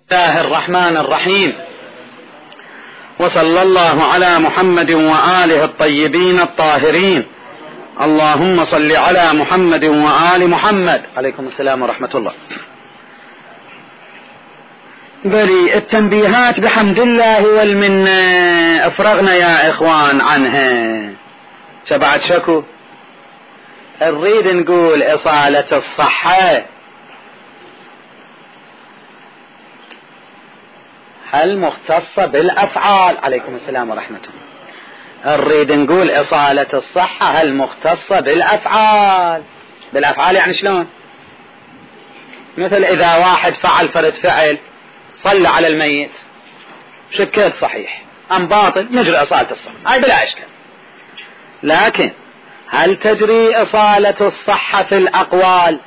الله الرحمن الرحيم، وصلى الله على محمد وآله الطيبين الطاهرين. اللهم صل على محمد وآل محمد. عليكم السلام ورحمة الله. بلي التنبيهات بحمد الله والمنة افرغنا يا اخوان عنها. شبعت شكو نريد نقول اصالة الصحة هل مختصة بالافعال؟ عليكم السلام ورحمة الله. نريد نقول اصالة الصحة هل مختصة بالافعال؟ بالافعال يعني شلون؟ مثل اذا واحد فعل فرد فعل، صلى على الميت، شكيت صحيح ام باطل، نجري اصالة الصحة، هاي بلا اشكال. لكن هل تجري اصالة الصحة في الاقوال؟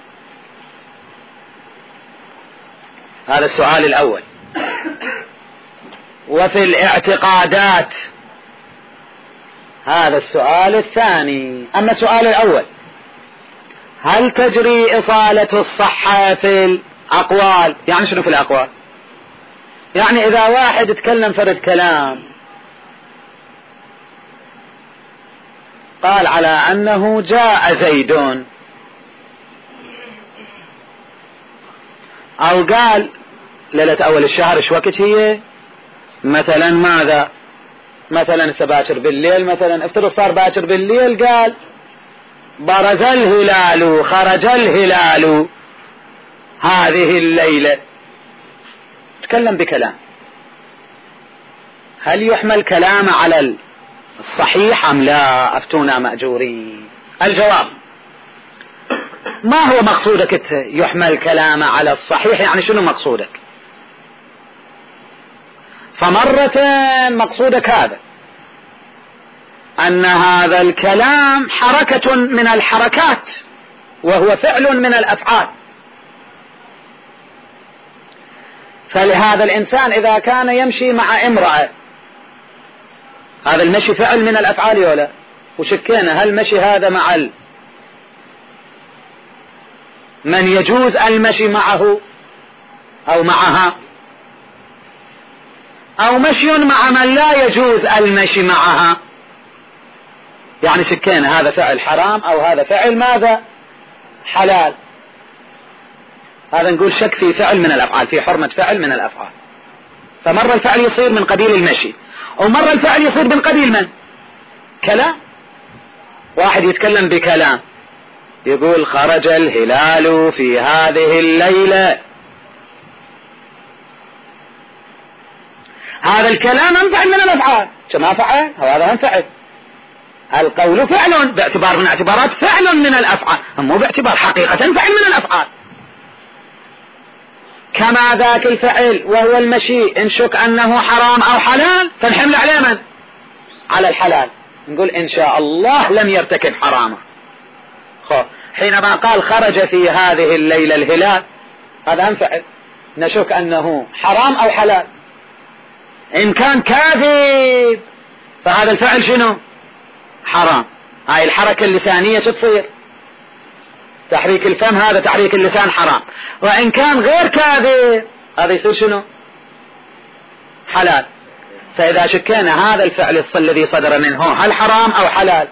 هذا السؤال الاول. وفي الاعتقادات هذا السؤال الثاني. اما السؤال الاول هل تجري اصالة الصحة في الاقوال، يعني شنو في الاقوال؟ يعني اذا واحد يتكلم فرد كلام قال على انه جاء زيد، او قال ليلة اول الشهر ايش وقت هي مثلا، ماذا مثلا باكر بالليل، مثلا افترض صار باكر بالليل، قال برز الهلال خرج الهلال هذه الليلة، تكلم بكلام، هل يحمل كلام على الصحيح ام لا؟ افتونا مأجورين. الجواب ما هو مقصودك انت يحمل كلام على الصحيح؟ يعني شنو مقصودك؟ فمرة مقصودك هذا ان هذا الكلام حركة من الحركات وهو فعل من الافعال، فلهذا الانسان اذا كان يمشي مع امرأة، هذا المشي فعل من الافعال ولا؟ وشكينا هل مشي هذا مع من يجوز المشي معه او معها، او مشي مع من لا يجوز المشي معها، يعني شكينا هذا فعل حرام او هذا فعل ماذا؟ حلال. هذا نقول شك في فعل من الافعال، في حرمة فعل من الافعال. فمرة الفعل يصير من قبيل المشي، ومرة الفعل يصير من قبيل من؟ كلام. واحد يتكلم بكلام يقول خرج الهلال في هذه الليلة، هذا الكلام انفعل من الافعال، كما فعل هذا انفعل. القول فعل باعتبار من اعتبارات فعل من الافعال، مو باعتبار حقيقة فعل من الافعال. كما ذاك الفعل وهو المشي ان شك انه حرام او حلال فنحمل عليه من؟ على الحلال، نقول ان شاء الله لم يرتكب حراما. حينما قال خرج في هذه الليلة الهلال، هذا انفعل، نشك انه حرام او حلال. ان كان كاذب فهذا الفعل شنو؟ حرام. هاي الحركة اللسانية شو تصير؟ تحريك الفم، هذا تحريك اللسان حرام. وان كان غير كاذب هذا يصير شنو؟ حلال. فاذا شكينا هذا الفعل الذي صدر منه هل حرام او حلال،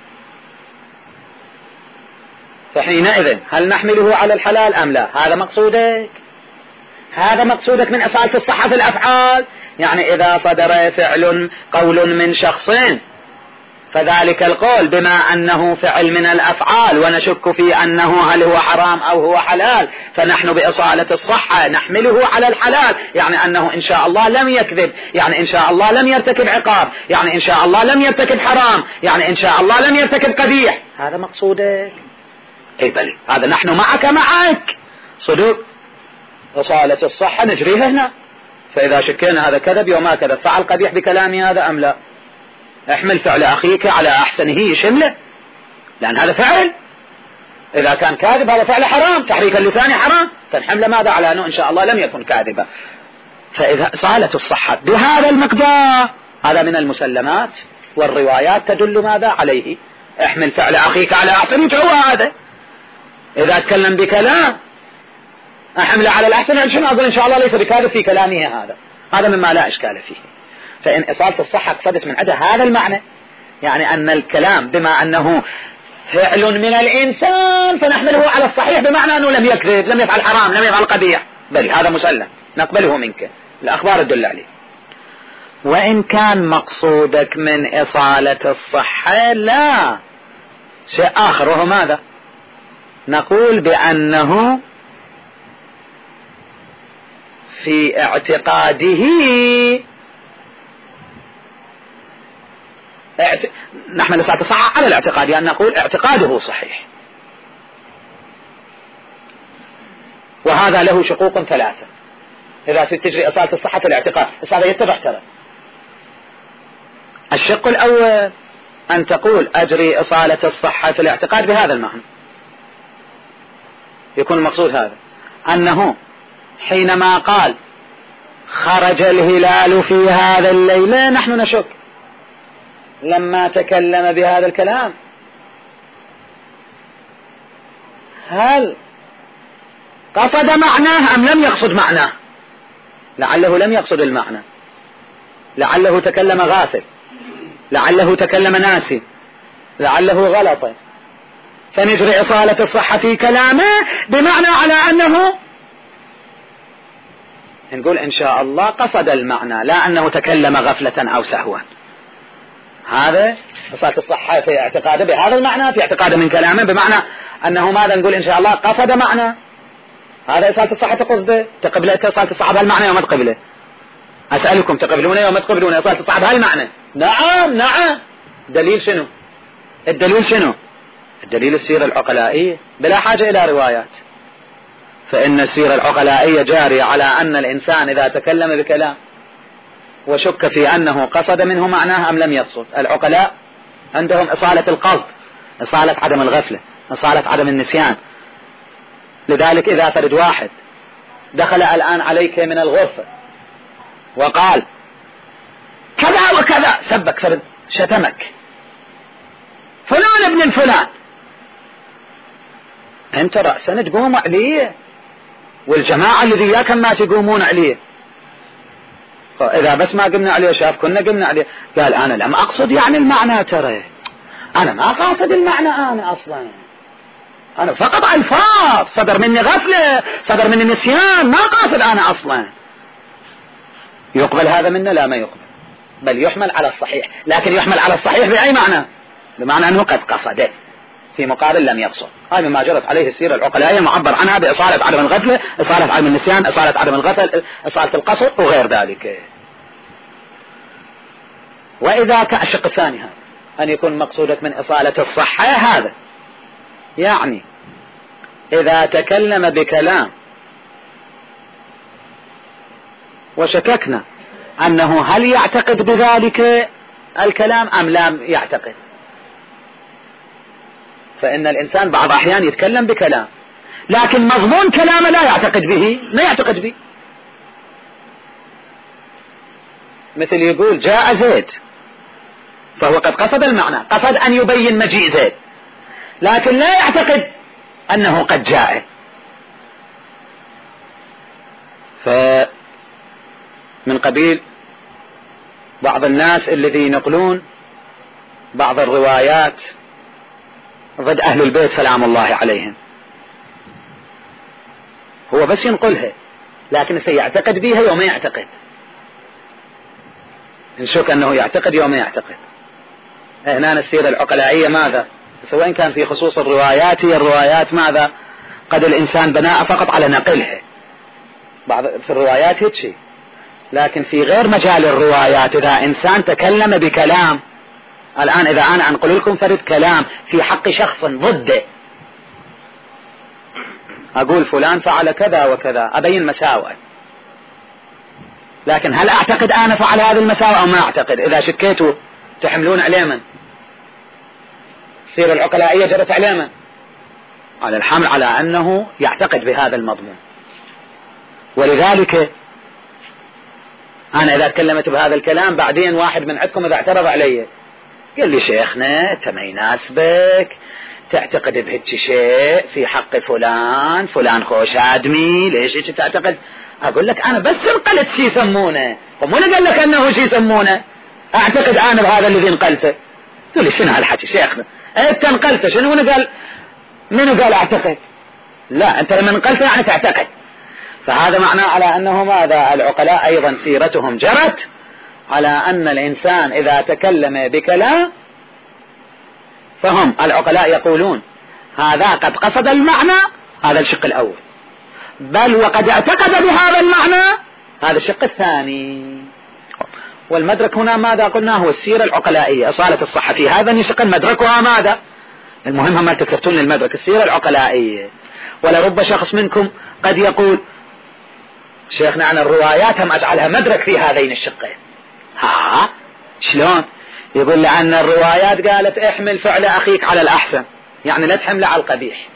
فحينئذ هل نحمله على الحلال ام لا؟ هذا مقصودك، هذا مقصودك من اصالة الصحة في الافعال. يعني اذا صدر فعل قول من شخصين، فذلك القول بما انه فعل من الافعال ونشك في انه هل هو حرام او هو حلال، فنحن باصالة الصحة نحمله على الحلال، يعني انه ان شاء الله لم يكذب، يعني ان شاء الله لم يرتكب عقاب، يعني ان شاء الله لم يرتكب حرام، يعني ان شاء الله لم يرتكب قبيح. هذا مقصودك؟ اي بل هذا نحن معك صدق. اصالة الصحة نجريها هنا. فاذا شكينا هذا كذب وما كذب، فعل قبيح بكلامي هذا ام لا، احمل فعل اخيك على احسنه يشمله، لان هذا فعل. اذا كان كاذب هذا فعل حرام، تحريك اللسان حرام، فنحمل ماذا على انه ان شاء الله لم يكن كاذبا. فاذا اصالة الصحة بهذا المقدار هذا من المسلمات، والروايات تدل ماذا عليه؟ احمل فعل اخيك على احسنه، هو هذا. اذا تكلم بكلام أحمله على الأحسن، شنو أقول إن شاء الله ليس بكاذب في كلامه هذا مما لا إشكال فيه. فإن إصالة الصحة اقتضت من عندها هذا المعنى، يعني أن الكلام بما أنه فعل من الإنسان فنحمله على الصحيح، بمعنى أنه لم يكذب، لم يفعل حرام، لم يفعل قبيح، بل هذا مسلم نقبله منك، الأخبار تدل عليه. وإن كان مقصودك من إصالة الصحة لا شيء آخر، وهو ماذا؟ نقول بأنه في اعتقاده نحمل إصالة الصحة على الاعتقاد، يعني نقول اعتقاده صحيح، وهذا له شقوق ثلاثة إذا تجري إصالة الصحة في الاعتقاد، بس هذا يتضح ترى. الشق الأول أن تقول أجري إصالة الصحة في الاعتقاد بهذا المعنى، يكون المقصود هذا، أنه حينما قال خرج الهلال في هذا الليل نحن نشك لما تكلم بهذا الكلام هل قصد معناه أم لم يقصد معناه؟ لعله لم يقصد المعنى، لعله تكلم غافل، لعله تكلم ناسي، لعله غلط، فنجري إصالة الصحة في كلامه بمعنى على أنه نقول إن شاء الله قصد المعنى، لا أنه تكلم غفلة أو سهوا. هذا إصالة الصحة في اعتقاده بهذا المعنى، في اعتقاده من كلامه بمعنى أنه ماذا؟ نقول إن شاء الله قصد معنى، هذا إصالة الصحة قصده. تقبله إصالة الصحة بهالمعنى يوم تقبله؟ أسألكم تقبلونه يوم تقبلون إصالة الصحة بهالمعنى؟ نعم نعم. دليل شنو؟ الدليل شنو؟ الدليل السيرة العقلائية بلا حاجة إلى روايات، فإن السيرة العقلائية جارية على أن الإنسان إذا تكلم بكلام وشك في أنه قصد منه معناه أم لم يقصد، العقلاء عندهم إصالة القصد، إصالة عدم الغفلة، إصالة عدم النسيان. لذلك إذا فرد واحد دخل الآن عليك من الغرفة وقال كذا وكذا، سبك فرد، شتمك، فلان ابن الفلان، أنت رأسا تقوم عليه والجماعة الذي إياك ما تقومون عليه، فإذا بس ما قمنا عليه شاف كنا قمنا عليه، قال أنا لم أقصد يعني المعنى، ترى أنا ما قاصد المعنى، أنا أصلا أنا فقط ألفاظ، صدر مني غفلة، صدر مني نسيان، ما قاصد أنا أصلا. يقبل هذا منا؟ لا ما يقبل، بل يحمل على الصحيح، لكن يحمل على الصحيح بأي معنى؟ بمعنى أنه قد قصده في مقابل لم يقصد. هذا ما جرت عليه السيرة العقلائية المعبر عنها بإصالة عدم الغفلة، إصالة عدم النسيان، إصالة عدم الغفل، إصالة القصد وغير ذلك. وإذا كان الشق الثاني هذا أن يكون مقصودك من إصالة الصحة هذا، يعني إذا تكلم بكلام وشككنا أنه هل يعتقد بذلك الكلام أم لا يعتقد، فإن الإنسان بعض أحيان يتكلم بكلام لكن مضمون كلامه لا يعتقد به، ما يعتقد به، مثل يقول جاء زيد، فهو قد قصد المعنى، قصد أن يبين مجيء زيد، لكن لا يعتقد أنه قد جاء. فمن قبيل بعض الناس الذي ينقلون بعض الروايات ضد أهل البيت سلام الله عليهم، هو بس ينقلها لكن سيعتقد بها يوم يعتقد، نشك أنه يعتقد يوم يعتقد. هنا السيرة العقلائية ماذا؟ سواء كان في خصوص الروايات، هي الروايات ماذا؟ قد الإنسان بناء فقط على نقلها، بعض في الروايات هيك شيء، لكن في غير مجال الروايات إذا إنسان تكلم بكلام، الآن إذا أنا أنقل لكم فرد كلام في حق شخص ضده، أقول فلان فعل كذا وكذا، أبين مساوئ، لكن هل أعتقد أنا فعل هذه المساوئ أو ما أعتقد؟ إذا شكيتوا تحملون عليه من؟ السيرة العقلائية جرت عليه من؟ على الحمل على أنه يعتقد بهذا المضمون. ولذلك أنا إذا تكلمت بهذا الكلام بعدين واحد من عندكم إذا اعترض علي قال لي شيخنا أنت ما يناسبك تعتقد بهيك شيء في حق فلان خوش آدمي، ليش هيك تعتقد؟ أقول لك أنا بس انقلت شي يسمونه، هم من قال لك أنه شي يسمونه؟ أعتقد أنا بهذا الذي انقلته. تقول لي شنو هالحكي شيخنا؟ أنت انقلته، شنو منو قال أعتقد؟ لا، أنت لما انقلته يعني تعتقد. فهذا معناه على أنه ماذا؟ العقلاء أيضا سيرتهم جرت على أن الإنسان إذا تكلم بكلام، فهم العقلاء يقولون هذا قد قصد المعنى، هذا الشق الأول، بل وقد اعتقد بهذا المعنى، هذا الشق الثاني. والمدرك هنا ماذا قلنا؟ هو السيرة العقلائية، أصالة الصحة في هذا الشق مدركها ماذا؟ المهم ما تكتبتون المدرك، السيرة العقلائية. ولرب شخص منكم قد يقول شيخنا عن الروايات هم أجعلها مدرك في هذين الشقين. شلون؟ يقول لأن الروايات قالت احمل فعل أخيك على الأحسن، يعني لا تحمل على القبيح.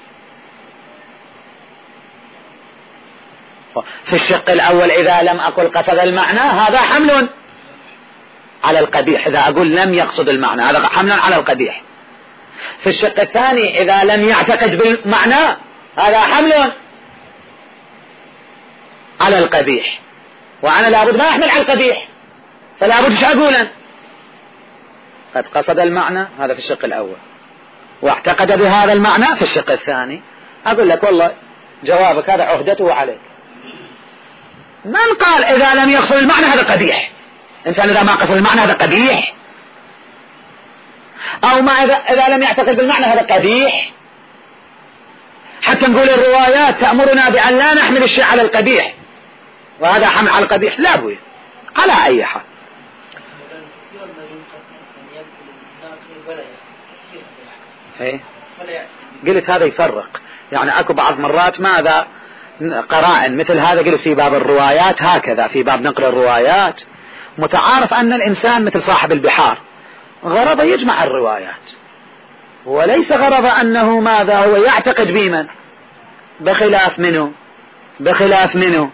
في الشق الأول إذا لم أقل قصد المعنى هذا حمل على القبيح، إذا أقول لم يقصد المعنى هذا حمل على القبيح. في الشق الثاني إذا لم يعتقد بالمعنى هذا حمل على القبيح، وأنا لابد ما أحمل على القبيح، فلا بد أقولا قد قصد المعنى، هذا في الشق الأول، واعتقد بهذا المعنى في الشق الثاني. أقول لك والله جوابك هذا عهدته عليك. من قال إذا لم يقصد المعنى هذا قبيح؟ إنسان إذا ما قصد المعنى هذا قبيح، أو ما إذا لم يعتقد بالمعنى هذا قبيح. حتى نقول الروايات تأمرنا بأن لا نحمل الشيء على القبيح، وهذا حمل على القبيح لا بوي على أي حال. قلت هذا يفرق، يعني أكو بعض مرات ماذا قرائن مثل هذا، قلت في باب الروايات هكذا، في باب نقل الروايات متعارف أن الإنسان مثل صاحب البحار غرض يجمع الروايات، وليس غرض أنه ماذا هو يعتقد بمن، بخلاف منه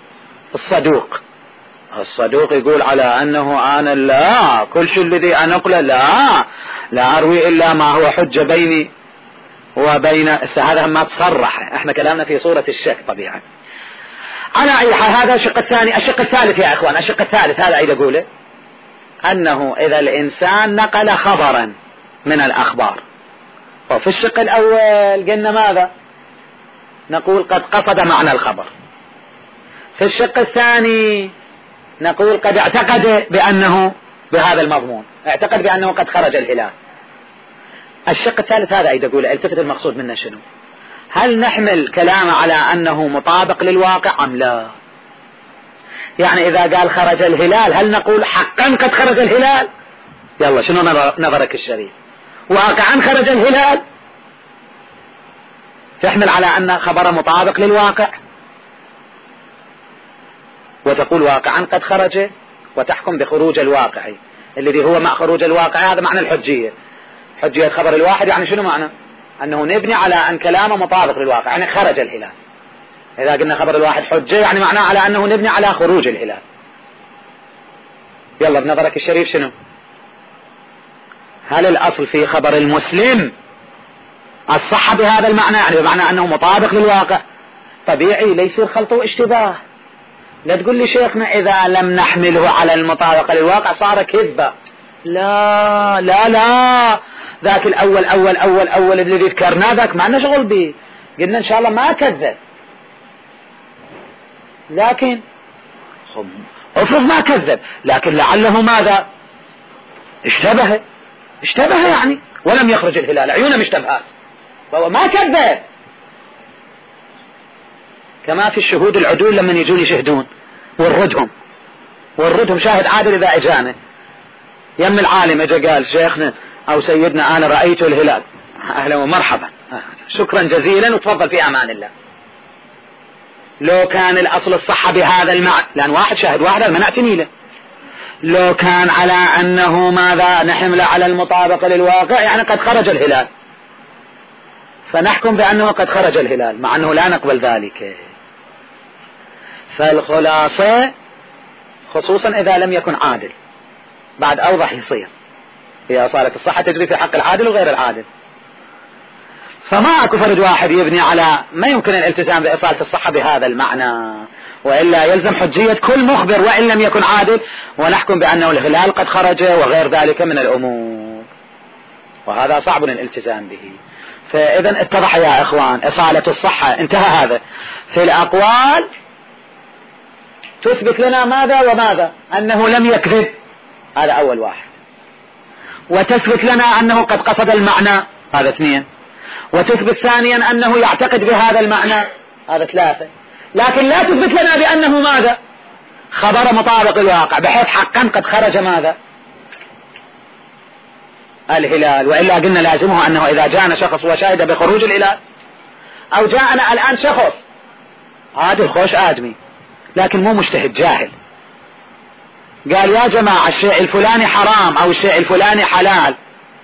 الصدوق يقول على أنه أنا لا كل شيء الذي أنقله لا أروي إلا ما هو حجة بيني وبين. هذا ما تصرح، احنا كلامنا في صورة الشك طبيعا. على أي حال هذا الشق الثاني. الشق الثالث يا إخوان، الشق الثالث هذا أيضا أقوله أنه إذا الإنسان نقل خبرا من الأخبار، وفي الشق الأول قلنا ماذا؟ نقول قد قصد معنى الخبر. في الشق الثاني نقول قد اعتقد بأنه بهذا المضمون، اعتقد بأنه قد خرج الهلال. الشق الثالث هذا أيضا أقوله، التفت المقصود منه شنو؟ هل نحمل كلامه على أنه مطابق للواقع أم لا؟ يعني إذا قال خرج الهلال هل نقول حقا قد خرج الهلال؟ يلا شنو نظرك الشريف؟ واقعا خرج الهلال؟ تحمل على أن خبر مطابق للواقع وتقول واقعا قد خرج، وتحكم بخروج الواقع الذي هو مع خروج الواقع. هذا معنى الحجية، حجية خبر الواحد يعني شنو معنى؟ أنه نبني على أن كلامه مطابق للواقع، يعني خرج الهلال. إذا قلنا خبر الواحد حجة يعني معناه على أنه نبني على خروج الهلال. يلا بنظرك الشريف شنو؟ هل الأصل في خبر المسلم الصحة بهذا المعنى، يعني بمعنى أنه مطابق للواقع؟ طبيعي ليس خلط واشتباه. لا تقول لي شيخنا إذا لم نحمله على المطابقة للواقع صار كذبة. لا لا لا، ذاك الأول الذي ذكرناه ذاك ما لنا شغل به، قلنا إن شاء الله ما كذب، لكن افرض ما كذب لكن لعله ماذا اشتبه يعني ولم يخرج الهلال، عيونه مشتبهات، فهو ما كذب. كما في الشهود العدول لما يجون يشهدون والردهم شاهد عادل إذا اجانا يم العالم اجا قال شيخنا او سيدنا انا رأيت الهلال، اهلا ومرحبا شكرا جزيلا وتفضل في امان الله. لو كان الاصل الصحة بهذا المعنى، لان واحد شاهد واحد ما نعتني له، لو كان على انه ماذا نحمل على المطابقة للواقع يعني قد خرج الهلال، فنحكم بانه قد خرج الهلال مع انه لا نقبل ذلك. فالخلاصة خصوصا اذا لم يكن عادل، بعد اوضح يصير هي صارت الصحة تجري في حق العادل وغير العادل. فما اكو فرد واحد يبني على ما يمكن الالتزام بإصالة الصحة بهذا المعنى، وإلا يلزم حجية كل مخبر وإن لم يكن عادل، ونحكم بأنه الهلال قد خرج وغير ذلك من الأمور، وهذا صعب الالتزام به. فإذا اتضح يا إخوان إصالة الصحة انتهى هذا. في الأقوال تثبت لنا ماذا وماذا؟ أنه لم يكذب، هذا أول واحد، وتثبت لنا أنه قد قصد المعنى، هذا اثنين، وتثبت ثانيا أنه يعتقد بهذا المعنى، هذا ثلاثة. لكن لا تثبت لنا بأنه ماذا؟ خبر مطابق الواقع، بحيث حقا قد خرج ماذا؟ الهلال. وإلا قلنا لازمه أنه إذا جاءنا شخص وشاهد بخروج الهلال، أو جاءنا الآن شخص عادل خوش آدمي لكن مو مجتهد جاهل، قال يا جماعة الشيء الفلاني حرام أو الشيء الفلاني حلال،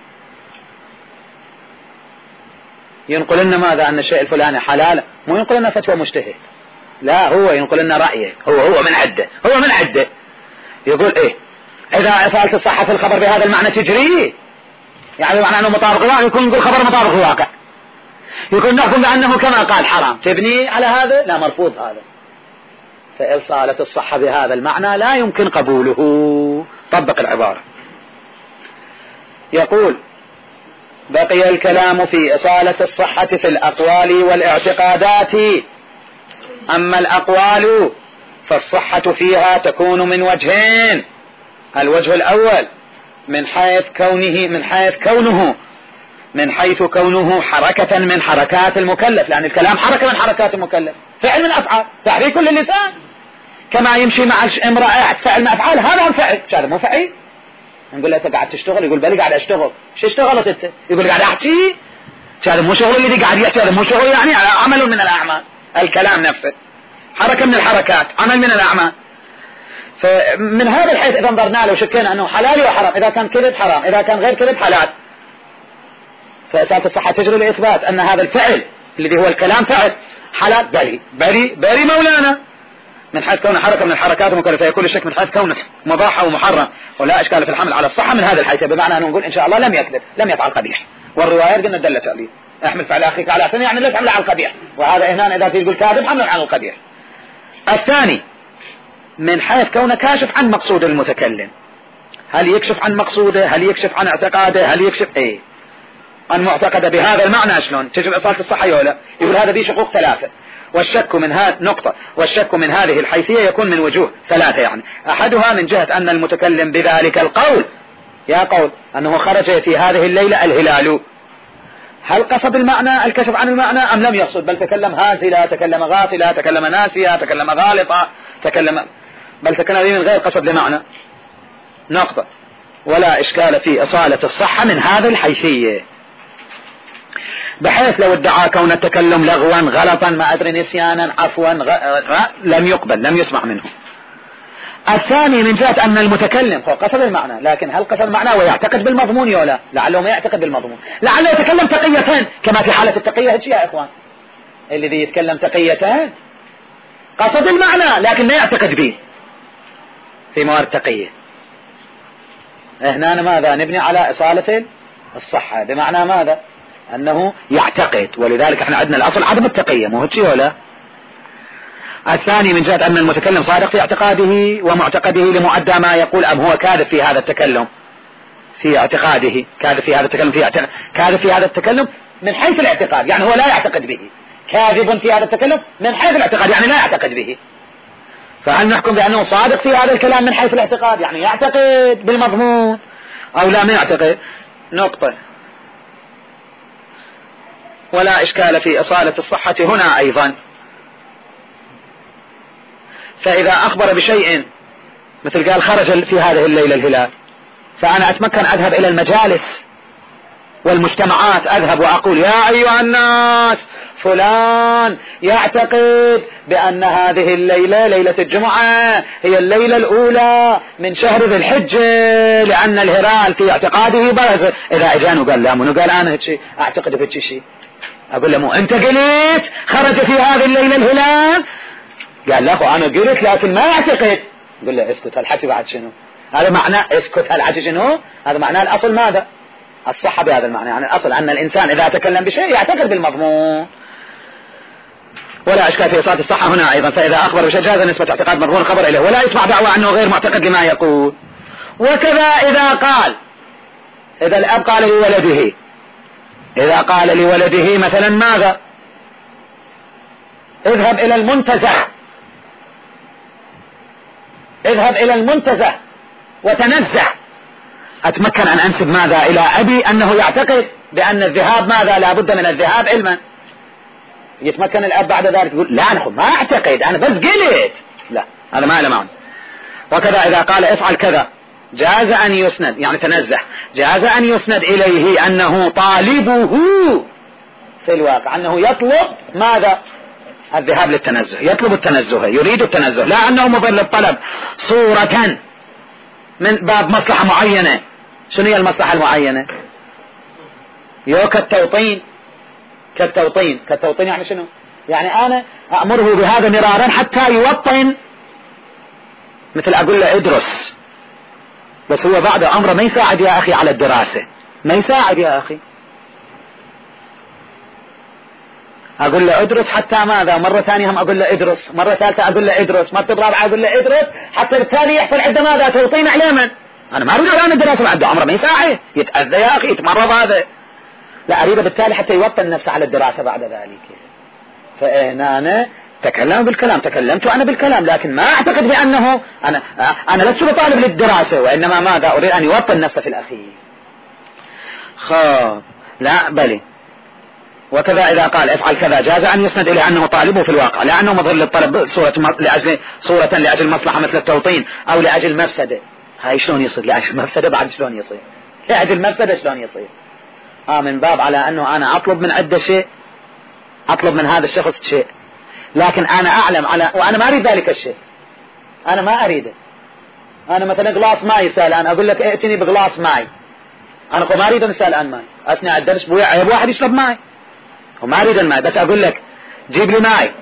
ينقل لنا ماذا؟ أن الشيء الفلاني حلال، مو ينقل لنا فتوى مجتهد، لا، هو ينقل لنا رأيه، هو من عده يقول إيه إذا إصالة الصحة في الخبر بهذا المعنى تجري، يعني بمعنى أنه مطابق الواقع، يكون يقول خبر مطابق الواقع، يكون نحكم بأنه كما قال حرام، تبني على هذا؟ لا، مرفوض هذا. فإصالة الصحة بهذا المعنى لا يمكن قبوله. طبق العبارة. يقول بقي الكلام في إصالة الصحة في الأقوال والاعتقادات. أما الأقوال فالصحة فيها تكون من وجهين: الوجه الأول من حيث كونه حركة من حركات المكلف، لأن الكلام حركة من حركات المكلف، فعل من أفعال، تحريك للسان، كما يمشي مع امرأة فعل من أفعال، هذا هم فعل، هذا مو فعيل. نقول له أنت قاعد تشتغل، يقول بلي قاعد أشتغل. شو اشتغلت أنت؟ يقول قاعد أحكي. هذا مو شغل اللي قاعد يحكي، هذا مو شغل، يعني عمل من الأعمال. الكلام نفسه حركة من الحركات، عمل من الأعمال. فمن هذا الحيث إذا انظرنا له وشكينا أنه حلال وحرام، إذا كان كذب حرام، إذا كان غير كذب حلال، فإصالة الصحة تجري لإثبات أن هذا الفعل الذي هو الكلام فعل حلال. بري مولانا، من حيث كونه حركة من الحركات المكلفة يكون الشك من حيث كونه مباح ومحرم، ولا إشكال في الحمل على الصحة من هذا الحيث، بمعنى أنه نقول إن شاء الله لم يكذب، لم يفعل قبيح. والروايات قلنا دلت عليه احمل فعل أخيك على أحسن، يعني ليس حمل على القبيح، وهذا هنا إذا تقول كاذب حمل على القبيح. الثاني من حيث كونه كاشف عن مقصود المتكلم، هل يكشف عن مقصوده، هل يكشف عن اعتقاده، هل يكشف عن معتقده بهذا المعنى، شلون تجب إصالة الصحة ولا؟ يقول هذا فيه شقوق ثلاثة، والشك من والشك من هذه الحيثية يكون من وجوه ثلاثة، يعني أحدها من جهة أن المتكلم بذلك القول أنه خرج في هذه الليلة الهلال، هل قصد المعنى الكشف عن المعنى أم لم يقصد، بل تكلم هازلة، تكلم غافلة، تكلم ناسية، تكلم غالطة، بل تكلم من غير قصد لمعنى. نقطة. ولا إشكال في إصالة الصحة من هذه الحيثية، بحيث لو ادعى كون التكلم لغوا غلطا ما أدري نسيانا عفوا لم يقبل، لم يسمع منه. الثاني من جهة أن المتكلم قصد المعنى، لكن هل قصد المعنى ويعتقد بالمضمون ولا؟ لعله ما يعتقد بالمضمون، لعله يتكلم تقيتين، كما في حالة التقية هيك يا إخوان، الذي يتكلم تقيتين قصد المعنى لكن لا يعتقد به في موارد التقية. هنا ماذا نبني على إصالة الصحة، بمعنى ماذا؟ أنه يعتقد، ولذلك احنا عندنا الأصل عدم التقية، مو هيك ولا؟ الثاني من جهة أن المتكلم صادق في اعتقاده ومعتقده لمؤدى ما يقول، أم هو كاذب في هذا التكلم في اعتقاده، كاذب في هذا التكلم من حيث الاعتقاد، يعني هو لا يعتقد به، كاذب في هذا التكلم من حيث الاعتقاد، يعني لا يعتقد به. فهل نحكم بأنه صادق في هذا الكلام من حيث الاعتقاد، يعني يعتقد بالمضمون، أو لا ما يعتقد؟ نقطة. ولا إشكال في إصالة الصحة هنا أيضا، فإذا أخبر بشيء مثل قال خرج في هذه الليلة الهلال، فأنا أتمكن أذهب إلى المجالس والمجتمعات، أذهب وأقول يا أيها الناس فلان يعتقد بأن هذه الليلة ليلة الجمعة هي الليلة الأولى من شهر ذي الحجة، لأن الهلال في اعتقاده برز. إذا أجانوا قال لا، منو قال أنا هيك أعتقد بهيك شيء، أقول له مو أنت قلت خرج في هذه الليلة الهلال؟ قال لا أنا قلت لكن ما أعتقد. قل له اسكت، هالحكي بعد شنو؟ هذا معناه اسكت، هالحكي شنو؟ هذا معناه الأصل ماذا؟ الصحة بهذا المعنى، يعني الأصل أن الإنسان إذا تكلم بشيء يعتقد بالمضمون، ولا إشكال في إصالة الصحة هنا أيضا. فإذا أخبر بشيء جاز نسبة اعتقاد مضمون الخبر إليه ولا يسمع دعوى أنه غير معتقد لما يقول. وكذا إذا قال، إذا الأب قال لولده، إذا قال لولده مثلا ماذا؟ اذهب إلى المنتزه، اذهب إلى المنتزه وتنزه، أتمكن أن أنسب ماذا إلى أبي؟ أنه يعتقد بأن الذهاب ماذا؟ لا بد من الذهاب علما. يتمكن الأب بعد ذلك يقول لا أنا ما أعتقد، أنا بس قلت، لا هذا ما له معنى. وكذا إذا قال افعل كذا جاز أن يسند، يعني تنزه، جاز أن يسند إليه أنه طالبه في الواقع، أنه يطلب ماذا؟ الذهاب للتنزه، يطلب التنزه، يريد التنزه، لا أنه مضل الطلب صورة من باب مصلحة معينة. شنو هي المصلحة المعينة؟ كالتوطين، كالتوطين، كالتوطين يعني شنو؟ يعني أنا أأمره بهذا مرارا حتى يوطن، مثل أقول له ادرس، بس هو بعد عمره ما يساعد يا أخي على الدراسة، ما يساعد يا أخي. أقول له ادرس حتى ماذا؟ مرة ثانية هم أقول له ادرس، مرة ثالثة أقول له ادرس، مرة رابعة أقول له ادرس، حتى بالتالي يحصل عنده ماذا؟ توطين علما. أنا ما أريد الآن الدراسة بعد عمره ما يساعد، يتأذى يا أخي، يتمرض هذا، لا أريد بالتالي حتى يوطن نفسه على الدراسة بعد ذلك. فأنا تكلم بالكلام، تكلمت أنا بالكلام، لكن ما أعتقد بأنه أنا لست بطالب للدراسة، وإنما ماذا؟ أريد أن يوطن نفسه في الأخير. لا بلي. وكذا إذا قال افعل كذا جاز أن يسند إلى أنه طالبه في الواقع، لأنه مظهر للطلب صورة لأجل مصلحة مثل التوطين أو لأجل مفسدة. هاي شلون يصير لأجل مفسدة؟ بعد شلون يصير لأجل مفسدة؟ شلون يصير؟ من باب على أنه أنا أطلب من عدة شيء، أطلب من هذا الشخص شيء، لكن أنا أعلم وأنا ما أريد ذلك الشيء، أنا ما أريده. أنا مثلا غلاص ماي سأل، أنا أقول لك ائتني بغلاص ماي، أنا ما أريد أن أسأل عن ماي، أثناء الدرس عيب واحد يشرب ماي وما أريد الماء، بس أقول لك جيب لي ماي،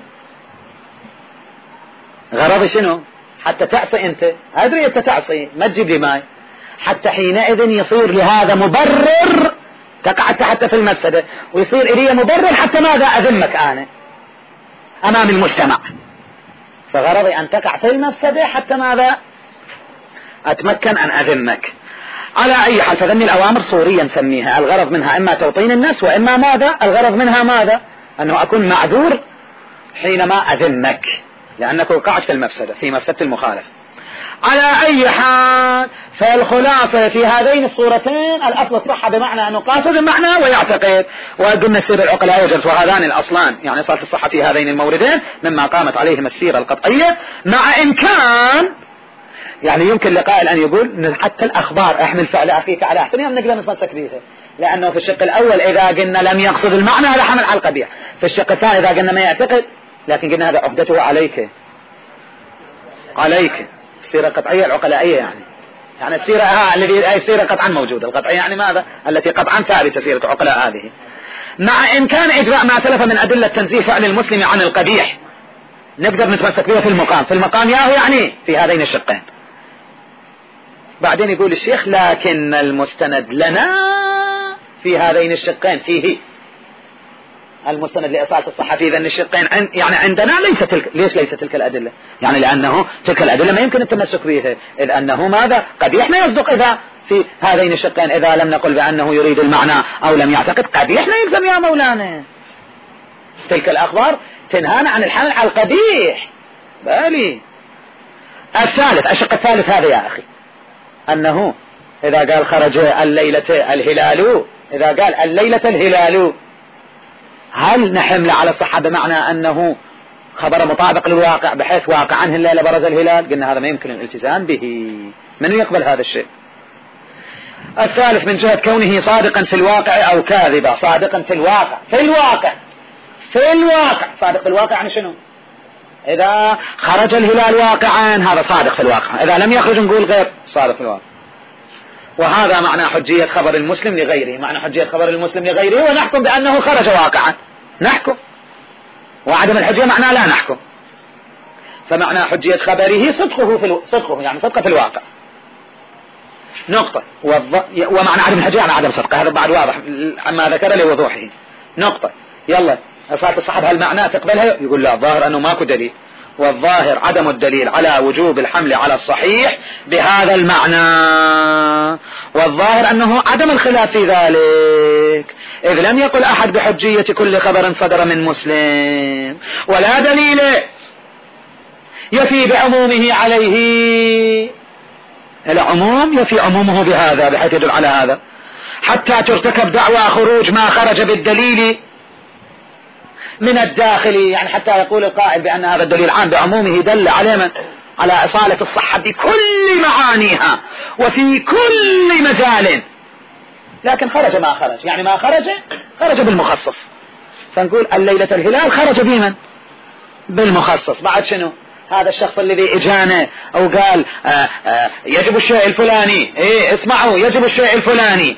غرضي شنو؟ حتى تعصي أنت، أدري أنت تعصي، ما تجيب لي ماي، حتى حينئذ يصير لهذا مبرر، تقع حتى في المفسدة، ويصير إلي مبرر حتى ماذا؟ أذمك أنا أمام المجتمع. فغرضي أن تقع في المفسدة حتى ماذا؟ أتمكن أن أذمك. على أي حال فذني الأوامر صوريا نسميها، الغرض منها إما توطين الناس وإما ماذا؟ الغرض منها ماذا؟ أنه أكون معذور حينما أذمك، لأنك وقعت في المفسدة، في مفسدة المخالف. على أي حال فالخلاصة في هذين الصورتين الأصل الصحة بمعنى أنه قاصد المعنى ويعتقد، وقلنا سير العقلاء يجلس، وهذان الأصلان يعني صارت الصحة في هذين الموردين مما قامت عليهم السيرة القطعية، مع إمكان يعني يمكن لقائل أن يقول حتى الأخبار احمل فعل أخيك على أحسن يوم نقدر نتمسك بها، لأنه في الشق الأول إذا قلنا لم يقصد المعنى هذا حمل على القبيح، في الشق الثاني إذا قلنا ما يعتقد، لكن قلنا هذا عقدته عليك، عليك السيرة القطعية العقلائية، يعني السيرة الذي السيرة قطعا موجودة، القطعية يعني ماذا؟ التي قطعا ثابتة سيرة عقلاء هذه، مع إمكان إجراء ما سلف من أدلة تنزيه فعل المسلم عن القبيح نقدر نتمسك بها في المقام، في المقام ياهو يعني في هذين الشقين. بعدين يقول الشيخ لكن المستند لنا في هذين الشقين، فيه المستند لإصالة الصحة في ذين الشقين يعني عندنا ليس تلك الأدلة، يعني لأنه تلك الأدلة ما يمكن التمسك بها، إذ أنه ماذا؟ قبيح ما يصدق إذا في هذين الشقين إذا لم نقل بأنه يريد المعنى أو لم يعتقد، قبيح ما يلزم يا مولانا، تلك الأخبار تنهانا عن الحمل على القبيح. بالي الثالث، الشق الثالث هذا يا أخي، أنه إذا قال خرج الليلة الهلال، إذا قال الليلة الهلال، هل نحمل على الصحة بمعنى أنه خبر مطابق للواقع بحيث واقعا الليلة برز الهلال؟ قلنا هذا ما يمكن الالتزام به، من يقبل هذا الشيء؟ الثالث من جهة كونه صادقا في الواقع أو كاذبا، صادقا في الواقع، في الواقع صادق في الواقع يعني شنو؟ إذا خرج الهلال واقعا هذا صادق في الواقع، إذا لم يخرج نقول غير صادق في الواقع. وهذا معنى حجية خبر المسلم لغيره، معنى حجية خبر المسلم لغيره ونحكم بأنه خرج واقعا، نحكم، وعدم الحجية معناه لا نحكم. فمعنى حجية خبره صدقه يعني صدقه في الواقع. نقطة. ومعنى عدم الحجة يعني عدم صدقه، هذا بعد واضح عما ذكر لوضوحه. نقطة. يلا أصالة الصحة هل معناه تقبلها؟ يقول لا، الظاهر أنه ماكو دليل، والظاهر عدم الدليل على وجوب الحمل على الصحيح بهذا المعنى، والظاهر أنه عدم الخلاف في ذلك، إذ لم يقل أحد بحجية كل خبر صدر من مسلم، ولا دليل يفي بعمومه عليه. العموم يفي عمومه بهذا بحيث يدل على هذا، حتى ترتكب دعوى خروج ما خرج بالدليل من الداخل، يعني حتى يقول القائل بأن هذا الدليل عام بعمومه دل على من؟ على إصالة الصحة بكل معانيها وفي كل مجال، لكن خرج ما خرج، يعني ما خرج بالمخصص، فنقول الليلة الهلال خرج بمن؟ بالمخصص. بعد شنو؟ هذا الشخص الذي اجانا او قال يجب الشيء الفلاني، ايه اسمعوا يجب الشيء الفلاني،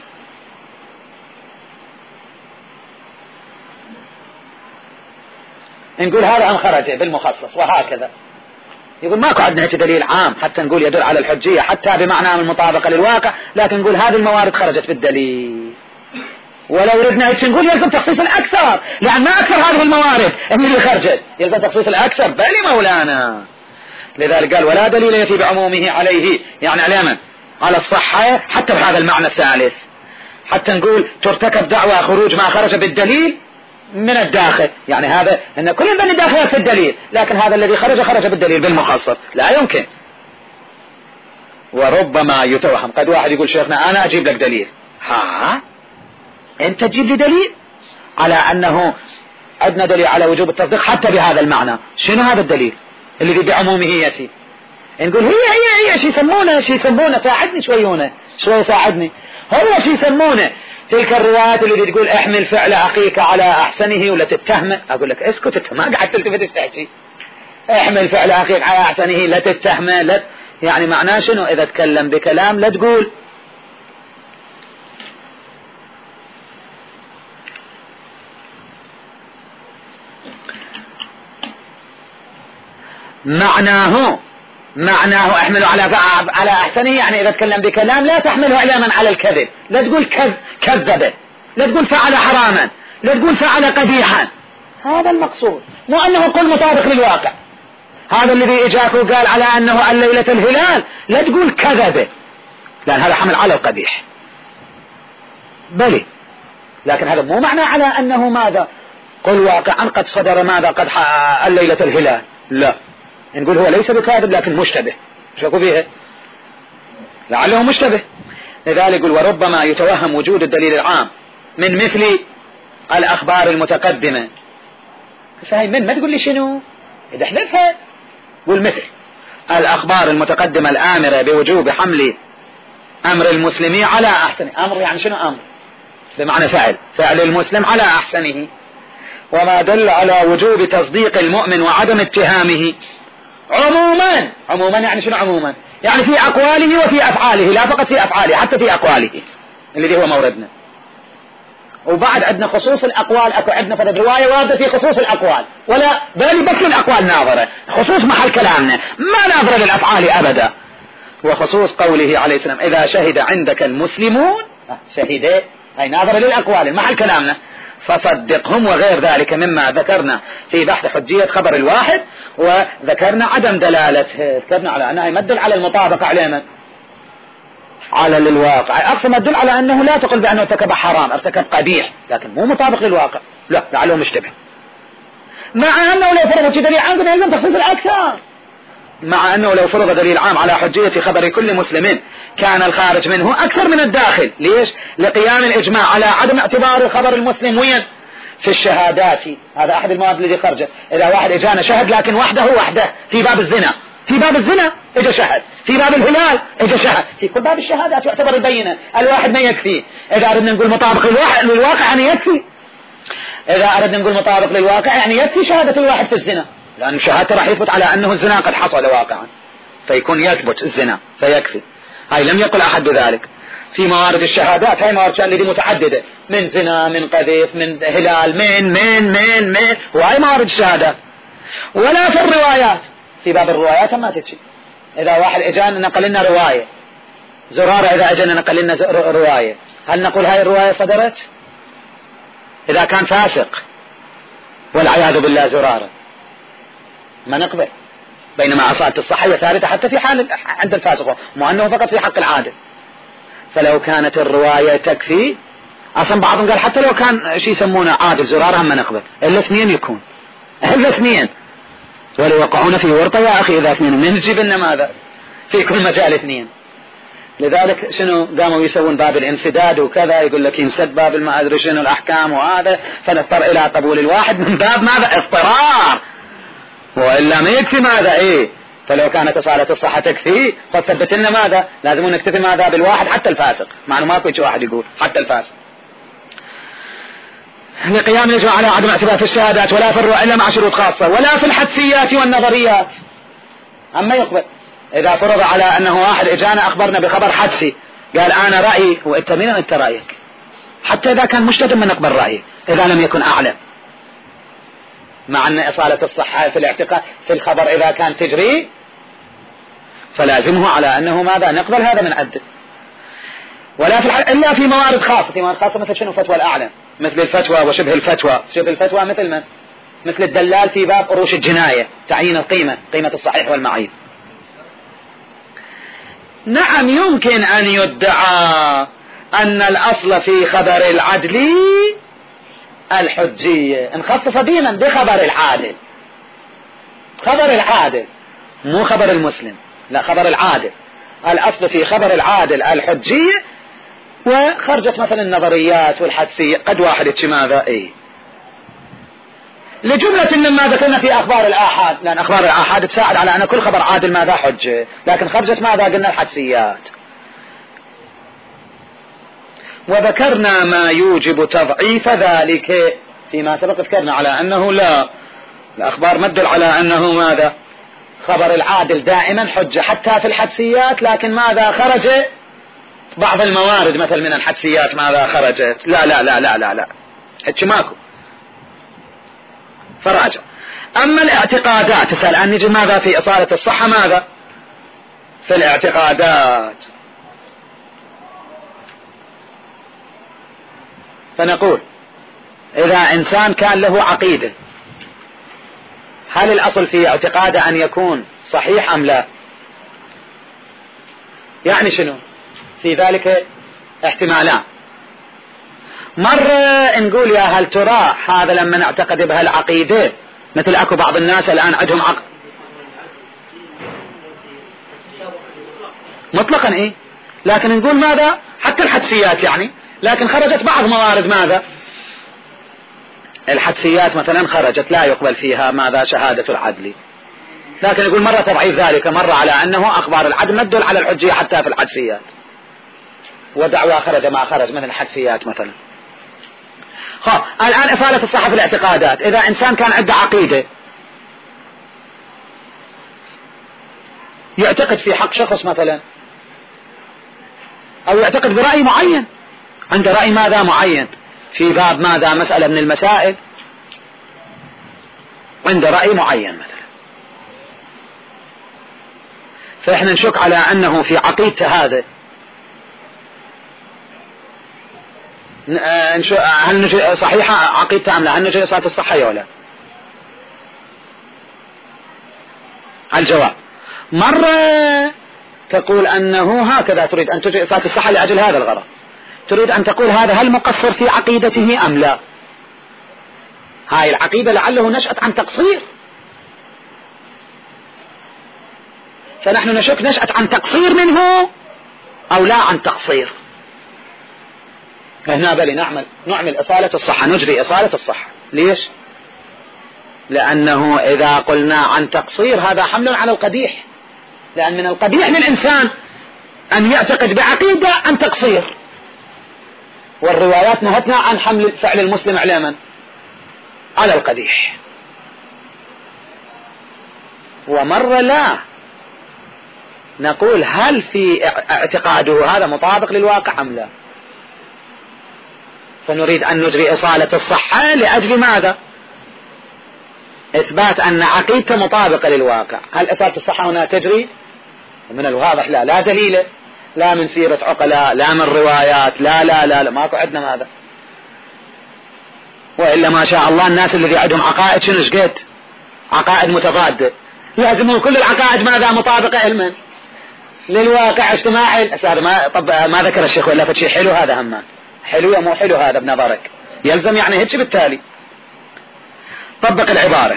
نقول هذا ان خرج بالمخصص، وهكذا يقول ماكو عندنا دليل عام حتى نقول يدل على الحجية حتى بمعنى المطابقة للواقع، لكن نقول هذه الموارد خرجت بالدليل. ولو ردنا نقول يلزم تخصيص الأكثر، لأن ما أكثر هذه الموارد اللي خرجت، يلزم تخصيص الأكثر. بل مولانا، لذلك قال ولا دليل يفي بعمومه عليه، يعني على من؟ على الصحة، حتى بهذا المعنى الثالث، حتى نقول ترتكب دعوى خروج ما خرج بالدليل من الداخل، يعني هذا ان كل من الداخل في الدليل، لكن هذا الذي خرج بالدليل بالمخصص، لا يمكن. وربما يتوهم، قد واحد يقول شيخنا انا اجيب لك دليل، انت تجيب لي دليل على انه عندنا دليل على وجوب التصديق حتى بهذا المعنى. شنو هذا الدليل الذي بعمومه يأتي؟ نقول هي شي يسمونه ساعدني شوي ساعدني، هو شي يسمونه تلك الروايات اللي تقول احمل فعل اخيك على احسنه ولا تتهمه. اقول لك اسكت، انت ما قاعد تلتفت تحكي احمل فعل اخيك على احسنه لا تتهمه، لا يعني معناه شنو؟ اذا تكلم بكلام لا تقول معناه احمله على احسنه، يعني اذا تكلم بكلام لا تحمله علما على الكذب، لا تقول كذب، لا تقول فعل حراما، لا تقول فعل قبيحا، هذا المقصود، مو انه قل مطابق للواقع. هذا الذي اجاك وقال على انه الليلة الهلال لا تقول كذب، لان هذا حمل على القبيح بلي، لكن هذا مو معنى على انه ماذا قل واقعا قد صدر ماذا قد الليلة الهلال، لا، نقول هو ليس بكاذب لكن مشتبه، شكوا فيها لعله مشتبه. لذلك يقول وربما يتوهم وجود الدليل العام من مثل الأخبار المتقدمة. فهي من ما تقول لي شنو إذا احذفها، قول مثل الأخبار المتقدمة الآمرة بوجوب حمل أمر المسلمين على أحسنه. أمر يعني شنو؟ أمر بمعنى فعل المسلم على أحسنه، وما دل على وجوب تصديق المؤمن وعدم اتهامه عموما يعني شنو عموما؟ يعني في أقواله وفي أفعاله، لا فقط في أفعاله حتى في أقواله الذي هو موردنا. وبعد عندنا خصوص الأقوال، أكو عندنا فرد رواية واردة في خصوص الأقوال، ولا بالي بس للأقوال ناظرة، خصوص محل كلامنا ما ناظرة للأفعال أبدا. وخصوص قوله عليه السلام إذا شهد عندك المسلمون، شهد أي ناظرة للأقوال محل كلامنا، فصدقهم، وغير ذلك مما ذكرنا في بحث حجية خبر الواحد، وذكرنا عدم دلالته، ذكرنا على أنها يمدل على المطابقة على من؟ على للواقع، أقصى ما تدل على أنه لا تقل بأنه ارتكب حرام ارتكب قبيح، لكن مو مطابق للواقع، لا لعله مشتبه، مع أنه لو فرض دليل عام يلزم تخصيص الأكثر، مع أنه لو فرض دليل عام على حجية خبر كل مسلم كان الخارج منه أكثر من الداخل. ليش؟ لقيام الإجماع على عدم اعتبار الخبر المسلم وين؟ في الشهادات. هذا أحد المواد الذي خرجت، إذا واحد إجانا شهد لكن وحده في باب الزنا إجا شهد، في باب الهلال إجا شهد، في كل باب الشهادات يعتبر البينة، الواحد ما يكفي. إذا أردنا نقول مطابق للواقع يعني يكفي، إذا أردنا نقول مطابق للواقع يعني يكفي شهادة الواحد في الزنا، لأن شهادته راح يثبت على أنه الزنا قد حصل واقعا، فيكون يثبت الزنا فيكفي. هاي لم يقل أحد ذلك. في موارد الشهادات، هاي موارد اللي متعددة، من زنا، من قذف، من هلال، من وهاي موارد الشهادات. ولا في الروايات، في باب الروايات ما تتشي. إذا واحد إجانا نقل لنا رواية زرارة إذا أجينا نقل لنا رواية، هل نقول هاي الرواية صدرت؟ إذا كان فاسق والعياذ بالله زرارة ما نقبل، بينما أصالة الصحة هي ثابتة حتى في حال عند الفاسق، مو أنه فقط في حق العادل. فلو كانت الرواية تكفي، أصلا بعضهم قال حتى لو كان شيء يسمونه عادل زرارة هم نقبل، إلا اثنين يكون، إلا اثنين، ولو يقعون في ورطة يا أخي إذا اثنين من تجيب لنا ماذا في كل مجال اثنين. لذلك شنو قاموا يسوون باب الانسداد وكذا، يقول لك ينسد باب ما أدري شنو الأحكام وهذا، فنضطر إلى قبول الواحد من باب ماذا اضطرار، وإلا ما يكفي ماذا إيه. فلو كانت أصالة الصحة تكفي قد ثبت لنا ماذا لازم نكتفي ماذا بالواحد حتى الفاسق، مع أنه ماكو واحد يقول حتى الفاسق. لقيام الإجماع على عدم اعتبار في الشهادات ولا في الرؤى إلا مع شروط خاصة، ولا في الحدسيات والنظريات. أما يقبل إذا فرض على أنه واحد إجانا أخبرنا بخبر حدسي قال أنا رأيي، وإنت مين أنت رأيك؟ حتى إذا كان مجتهد من نقبل رأيه إذا لم يكن أعلم، مع أن إصالة الصحة في الاعتقاد في الخبر إذا كان تجري فلازمه على أنه ماذا نقبل هذا من عده. ولا في إلا في موارد خاصة، في موارد خاصة مثل شنو فتوى الأعلم، مثل الفتوى وشبه الفتوى. شبه الفتوى مثل من؟ مثل الدلال في باب قروش الجناية، تعيين القيمة، قيمة الصحيح والمعيب. نعم يمكن أن يدعى أن الأصل في خبر العدل الحجية، نخصص دينا بخبر العادل، خبر العادل مو خبر المسلم، لا خبر العادل. الأصل في خبر العادل الحجية، وخرجت مثلا النظريات والحدسية قد واحد ماذا ايه لجملة مما ذكرنا في أخبار الآحاد، لأن أخبار الآحاد تساعد على أن كل خبر عادل ماذا حجة، لكن خرجت ماذا قلنا الحدسيات. وذكرنا ما يوجب تضعيف ذلك فيما سبق، ذكرنا على أنه لا، الأخبار مدل على أنه ماذا خبر العادل دائما حجة حتى في الحدسيات، لكن ماذا خرج بعض الموارد مثل من الحدسيات ماذا خرجت لا لا لا لا لا لا هيك ماكو فراجع. أما الاعتقادات تسأل أن نجي ماذا في إصالة الصحة، ماذا في الاعتقادات، فنقول إذا إنسان كان له عقيدة هل الأصل في اعتقاده أن يكون صحيح أم لا؟ يعني شنو في ذلك احتمالان. مرة نقول يا هل ترى هذا لما نعتقد بهالعقيدة، مثل أكو بعض الناس الآن عندهم مطلقا إيه، لكن نقول ماذا حتى الحدسيات يعني، لكن خرجت بعض موارد ماذا الحدسيات مثلا خرجت لا يقبل فيها ماذا شهادة العدل، لكن يقول مرة تضعيف ذلك، مرة على أنه أخبار العدل ما تدل على الحجية حتى في الحدسيات، ودعوى خرج ما خرج مثل الحدسيات مثلا. الآن إصالة الصحة في الاعتقادات، إذا إنسان كان عنده عقيدة يعتقد في حق شخص مثلا، أو يعتقد برأي معين، عنده رأي ماذا معين في باب ماذا مسألة من المسائل، عنده رأي معين مثلا، فإحنا نشك على أنه في عقيدته هذا هل نجي صحيحة عقيدته أم لا، هل نجي إصالة الصحة ولا؟ الجواب مرة تقول أنه هكذا تريد أن تجي إصالة الصحة لأجل هذا الغرض، تريد أن تقول هذا هل مقصر في عقيدته أم لا، هاي العقيدة لعله نشأت عن تقصير، فنحن نشك نشأت عن تقصير منه أو لا عن تقصير. هنا بلي نعمل إصالة الصحة، نجري إصالة الصحة. ليش؟ لأنه إذا قلنا عن تقصير هذا حمل على القبيح، لأن من القبيح للإنسان أن يعتقد بعقيدة عن تقصير، والروايات نهتنا عن حمل فعل المسلم على من؟ على القبيح. ومرة لا، نقول هل في اعتقاده هذا مطابق للواقع أم لا، فنريد أن نجري إصالة الصحة لأجل ماذا؟ إثبات أن عقيدته مطابقة للواقع. هل إصالة الصحة هنا تجري؟ من الواضح لا دليل لا من سيرة عقلاء، لا من روايات، لا لا لا, لا ماكو عندنا هذا. وإلا ما شاء الله الناس اللي عندهم عقائد شنو شقد عقائد متضادة، لازم كل العقائد ماذا مطابقة علما للواقع اجتماعي. طب ما ذكر الشيخ ولا فشي حلو هذا هما حلو مو حلو هذا بنظرك يلزم يعني هيك بالتالي طبق العبارة.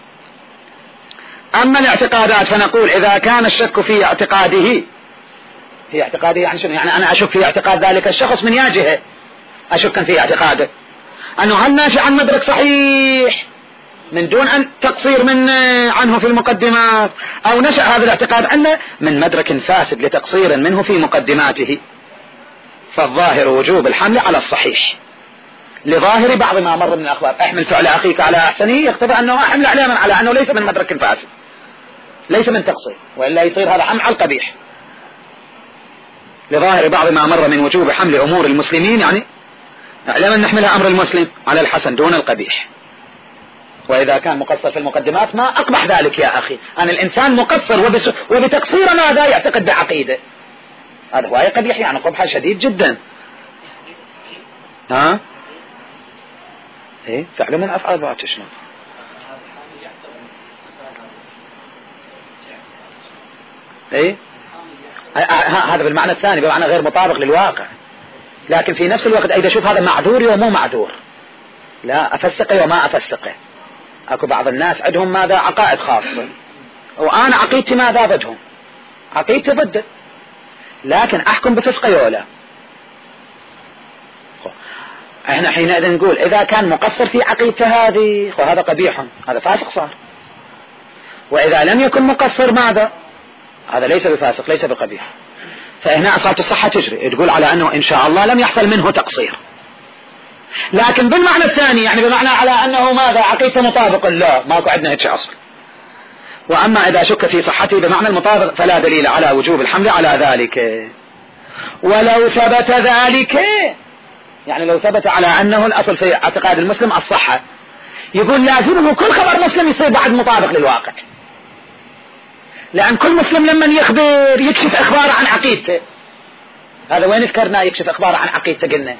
أما الاعتقادات فنقول إذا كان الشك في اعتقاده، في اعتقاده يعني شنو؟ يعني أنا أشك في اعتقاد ذلك الشخص من يا جهة أشك في اعتقاده أنه هل ناشئ عن مدرك صحيح من دون أن تقصير من عنه في المقدمات، أو نشأ هذا الاعتقاد أنه من مدرك فاسد لتقصير منه في مقدماته، فالظاهر وجوب الحمل على الصحيح لظاهر بعض ما مر من الأخبار. احمل فعل أخيك على أحسنه يقتضي أنه أحمل على أنه ليس من مدرك فاسد، ليس من تقصير، وإلا يصير هذا حمل على القبيح. لظاهر بعض ما مر من وجوب حمل أمور المسلمين، يعني اعلم أن نحمل أمر المسلم على الحسن دون القبيح. وإذا كان مقصر في المقدمات ما أقبح ذلك يا أخي، أن الإنسان مقصر وبتقصير ماذا يعتقد بعقيدة، هذا هو قبيح يعني قبحة شديد جدا. ها ايه فعل من أفعال بعض تشمل ايه هذا بالمعنى الثاني، بمعنى غير مطابق للواقع، لكن في نفس الوقت أيضا شوف هذا معذوري ومو معذور، لا أفسقه وما أفسقه. أكو بعض الناس عندهم ماذا عقائد خاصة، وأنا عقيدتي ماذا ضدهم، عقيدتي ضده، لكن أحكم بفسقه ولا. احنا حينئذ نقول إذا كان مقصر في عقيدته هذه هذا قبيح، هذا فاسق صار. وإذا لم يكن مقصر ماذا هذا ليس بفاسق ليس بقبيح. فهنا أصالة الصحة تجري تقول على أنه إن شاء الله لم يحصل منه تقصير، لكن بالمعنى الثاني يعني بمعنى على أنه ماذا عقيدته مطابق، لا ماكو عندنا هيك أصل. وأما إذا شك في صحته بمعنى المطابق فلا دليل على وجوب الحمل على ذلك. ولو ثبت ذلك، يعني لو ثبت على أنه الأصل في اعتقاد المسلم الصحة، يقول لازمه كل خبر مسلم يصير بعد مطابق للواقع، لأن كل مسلم لما يخبر يكشف إخبار عن عقيدته. هذا وين ذكرنا يكشف إخبار عن عقيدته؟ قلنا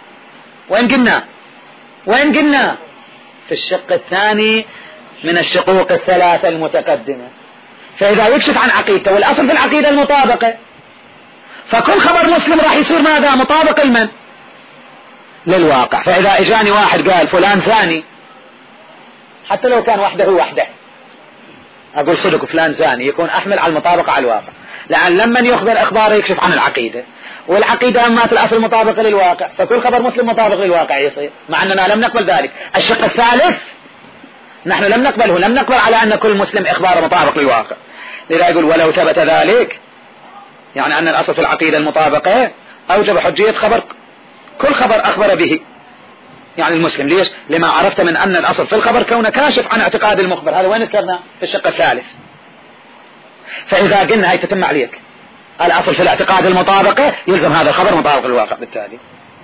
وين قلنا في الشق الثاني من الشقوق الثلاثة المتقدمة. فإذا يكشف عن عقيدته والأصل في العقيدة المطابقة، فكل خبر مسلم راح يصير ماذا مطابق لمن؟ للواقع. فإذا إجاني واحد قال فلان زاني، حتى لو كان وحده أقول صدق فلان زاني، يكون أحمل على المطابقة على الواقع، لأن لما يخبر أخباره يكشف عن العقيدة، والعقيدة أما الأصل مطابقة للواقع، فكل خبر مسلم مطابق للواقع يصير، مع أننا لم نقبل ذلك. الشق الثالث نحن لم نقبله، لم نقبل على أن كل مسلم إخباره مطابق للواقع. لذا يقول ولو ثبت ذلك، يعني أن الأصل في العقيدة المطابقة، أوجب حجية خبر كل خبر أخبر به يعني المسلم. ليش؟ لما عرفت من أن الأصل في الخبر كونه كاشف عن اعتقاد المخبر. هذا وين ذكرنا في الشق الثالث. فإذا قلنا هاي تتم عليك الأصل في الاعتقاد المطابقة، يلزم هذا الخبر مطابق للواقع بالتالي.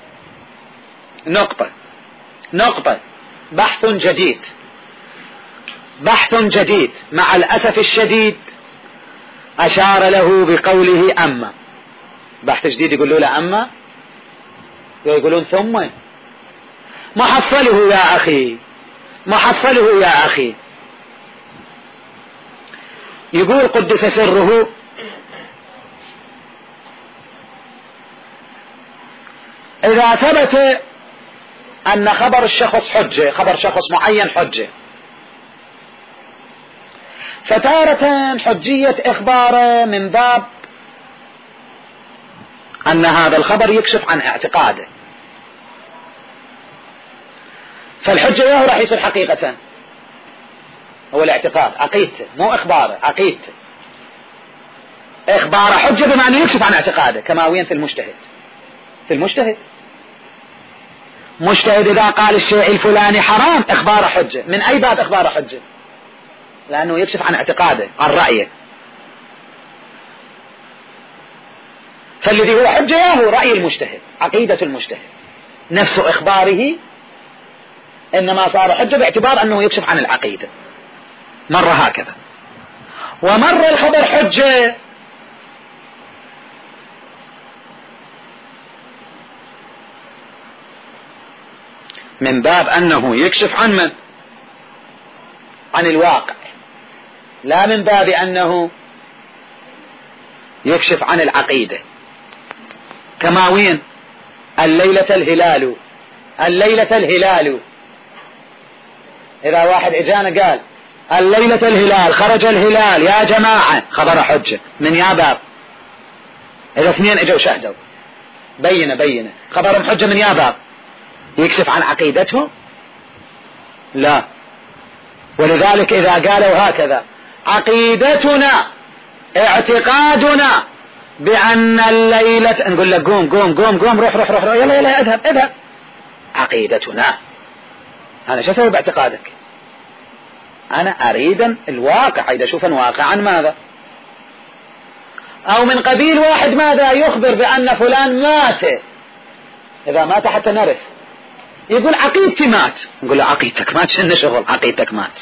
نقطة بحث جديد مع الأسف الشديد أشار له بقوله أما. بحث جديد يقول له أما، ويقولون ثم. محصله يا أخي يقول قدس سره: إذا ثبت أن خبر الشخص حجة، خبر شخص معين حجة، فتارة حجية إخباره من باب أن هذا الخبر يكشف عن اعتقاده، فالحجة ياهو راح يصير حقيقة هو الاعتقاد، عقيدته مو إخباره، عقيدته. إخباره حجة بما أنه يكشف عن اعتقاده، كما وين في المجتهد مجتهد إذا قال الشيء الفلاني حرام إخباره حجة. من أي باب إخباره حجة؟ لأنه يكشف عن اعتقاده، عن رأيه. فالذي هو حجة ياهو رأي المجتهد، عقيدة المجتهد، نفس إخباره إنما صار حجة باعتبار أنه يكشف عن العقيدة. مرة هكذا، ومرة الخبر حجة من باب أنه يكشف عن من؟ عن الواقع، لا من باب أنه يكشف عن العقيدة. كما وين الليلة الهلال، الليلة الهلال، إذا واحد إجانا قال الليلة الهلال، خرج الهلال يا جماعة، خبر حجة من يا باب. إذا اثنين اجوا شهدوا بينة خبرهم حجة من يا باب، يكشف عن عقيدتهم؟ لا. ولذلك إذا قالوا هكذا عقيدتنا اعتقادنا بأن الليلة، نقول لك قوم روح يلا اذهب. عقيدتنا، أنا شو أسوي باعتقادك؟ أنا أريد الواقع، إذا شوفا واقعا ماذا؟ أو من قبيل واحد ماذا يخبر بأن فلان مات، إذا مات حتى نعرف، يقول عقيدتي مات، نقول له عقيدتك مات، شنو شغل عقيدتك مات؟